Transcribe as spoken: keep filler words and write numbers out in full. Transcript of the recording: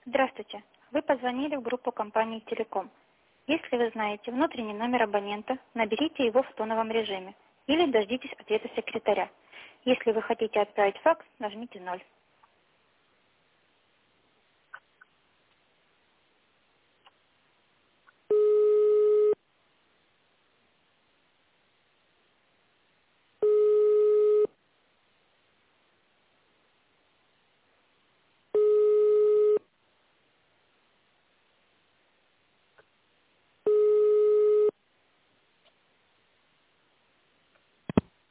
Здравствуйте. Вы позвонили в группу компании «Телеком». Если вы знаете внутренний номер абонента, наберите его в тоновом режиме или дождитесь ответа секретаря. Если вы хотите отправить факс, нажмите ноль.